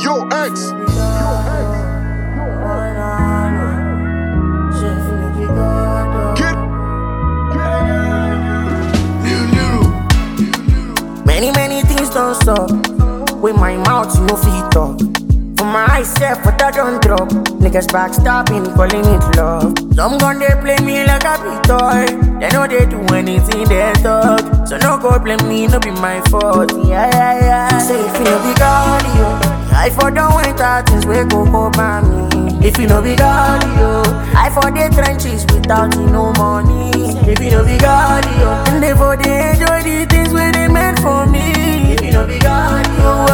Yo, X. Get Many things don't stop. With my mouth, no fit talk. For my eyes, self, but I don't drop. Niggas backstabbing, calling it love. Some gun they play me like a big toy. They know they do anything they talk. So no go blame me, no be my fault. Yeah. Say if you no be God, yo, I for don't wait out things we go by me. If you no be God, yo, I for the trenches without no money. If you no be God, yo, and they for they enjoy the things where they meant for me. If you no be God, yo,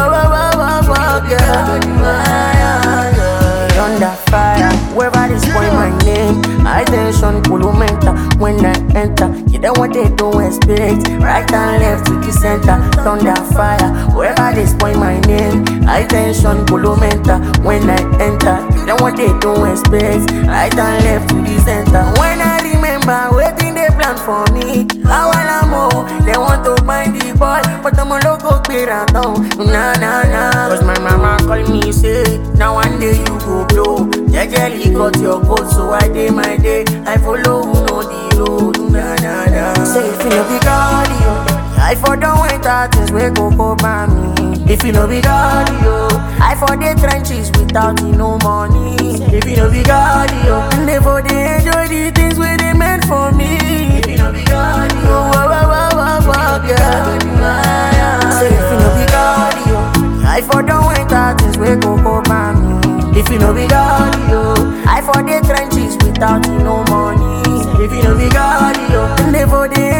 under fire, whoever they spoil my name. I tension, Kulumenta, when I enter. You know what they don't expect. Right and left to the center, thunder fire, whoever they spoil my name. I tension, Kulumenta, when I enter. You know what they don't expect. Right and left to the center. When I remember waiting they plan for me, I wanna more. They want to find the boy, but I'm a local clear now. Nah. Cause my mama call me, say, now one day you go blow. Jejely got your coat, so I day my day. I follow who know the road. Nah. Say if you no be God, yo, I for don't wait out things we go by me. If you no be God, yo, I for the trenches without no money. If you no be God, yo, and they for they enjoy the things where they meant for me. If you no be God, yo, say if you no be God, yo, I for don't wait out things we go by me. If you no be God, yo, I for the trenches without no money. If you no be God, yo, and they for the